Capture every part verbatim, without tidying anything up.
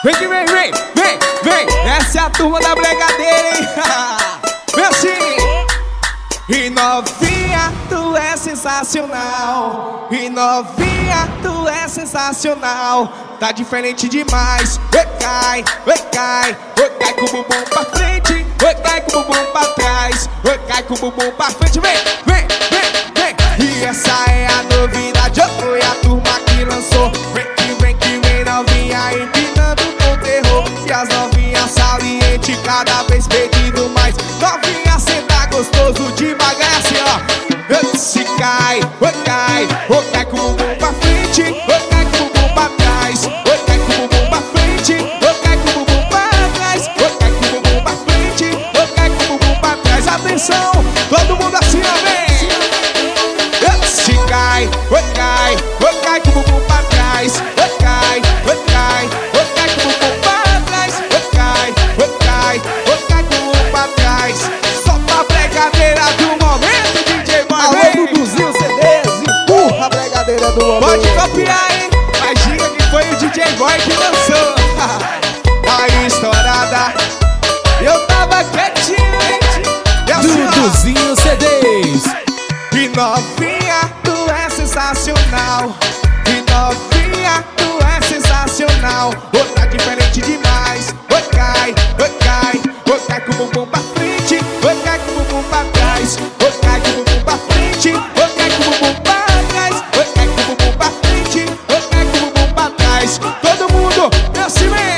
Vem que vem, vem, vem, vem. Essa é a turma da bregadeira, hein? Vem assim. E novinha, tu é sensacional. E novinha, tu é sensacional. Tá diferente demais. Oi, cai, oi, cai. Oi, cai com o bumbum pra frente. Oi, cai com o bumbum pra trás. Oi, cai com o bumbum pra frente. Vem, vem, vem, vem. E essa é a novidade. Foi a turma que lançou. Vem que vem, que vem novinha empinando com terror. E as novinhas saliente cada vez pedindo mais. Novinha senta gostoso devagar assim, ó. Se cai, oi, cai. Oi, cai com o bumbum pra frente. Oi, cai com o bumbum pra trás. Oi, cai com o bumbum pra frente. Oi, cai com o bumbum pra trás. Oi, cai com o bumbum pra frente. Oi, cai com o bumbum pra trás. Atenção, todo mundo assim, ó, vem. Se cai, oi, cai. Oi, cai com o bumbum pra trás. Oi, cai, oi, cai. Oi, cai com o bumbum pra trás. Oi, cai, oi, cai. Oi, cai com o bumbum pra trás. Solta a bregadeira do momento, D J Boy. Alô, Duduzinho C Ds, empurra a bregadeira do momento. Pode copiar, hein? Mas diga que foi o D J Boy que lançou. Aí, estourada. Eu tava quietinho, hein? E assim, ó. Duduzinho C Ds. E novinha, tu é sensacional. E novinha, tu é sensacional. Oi, tá diferente demais. Oi, cai, oi, cai. Oi, cai com o bumbum pra frente. Oi, cai com o bumbum pra trás. Oi, cai com o bumbum pra frente. Oi, cai com o bumbum pra trás. Oi, cai com o bumbum pra frente. Oi, cai com o bumbum pra trás. Todo mundo, assim vem.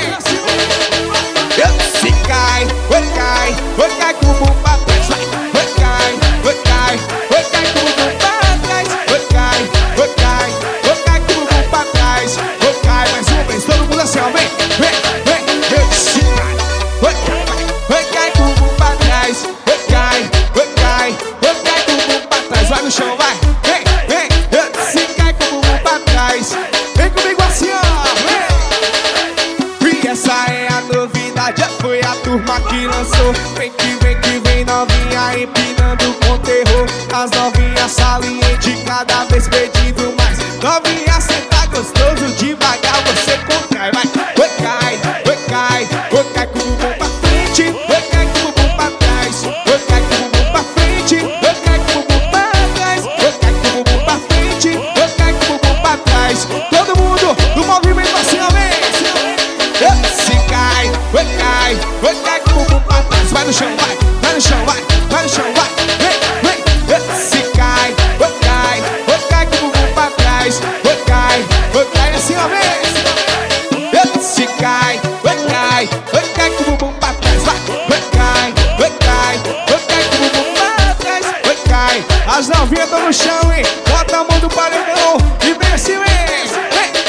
Se cai, oi, cai. Oi, cai com o bumbum pra trás. Vai, oi, cai, oi, cai. Oi, cai com o bumbum pra trás. Oi, cai, oi, cai. Oi, cai com o bumbum pra trás. Oi, cai, mais uma vez. Todo mundo assim, ó. Vem, vem, vem. Se cai, oi, cai. Oi, cai com o bumbum pra trás. Oi, cai, oi, cai. Oi, cai com o bumbum pra trás. Vai no chão, vai. Vem, vem. Se cai com o bumbum pra trás. Vem comigo assim, ó. Vem. E essa é a novidade. Já foi a turma que lançou. Vem que vem, que vem novinha empinando com terror. As novinhas saliente cada vez pedindo mais. Novinha senta gostoso devagar, você contrai. Vai, oi, cai, oi, cai. Oi, cai com o bumbum pra frente. Oi, cai com o bumbum pra trás. Oi, cai com o bumbum pra frente. Oi, cai com o bumbum pra trás. Oi, cai com o bumbum pra frente. Oi, cai com o bumbum pra trás. Todo mundo no movimento assim, ó, vem. Se cai, oi, cai. Oi, cai com o bumbum pra trás. Vai no chão, vai. Vai no chão, vai. Vai no chão, vai. Vem, vem. Se cai, oi, cai. Oi, cai com o bumbum pra trás. Oi, cai. Oi, cai assim, ó, vem. Se cai, oi, cai. Oi, cai com o bumbum pra trás. Vai. Oi, cai. Oi, cai. Oi, cai com o bumbum pra trás. Oi, cai. As novinhas tão no chão, hein. Bota a mão do paredão e vem assim, vem. Vem.